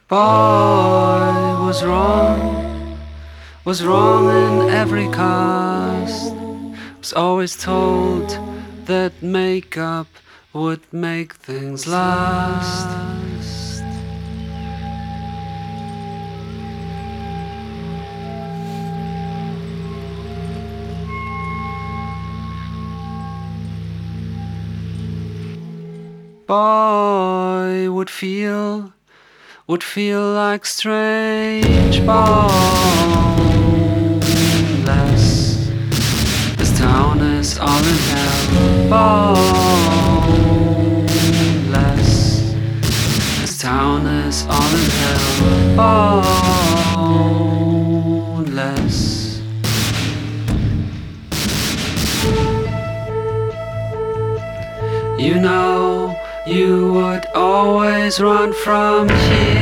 Boy was wrong in every cast. Was always told that makeup would make things last. Boy would feel like strange boneless. This town is all in hell. Boneless. This town is all in hell. Boneless. You know you would always run from here.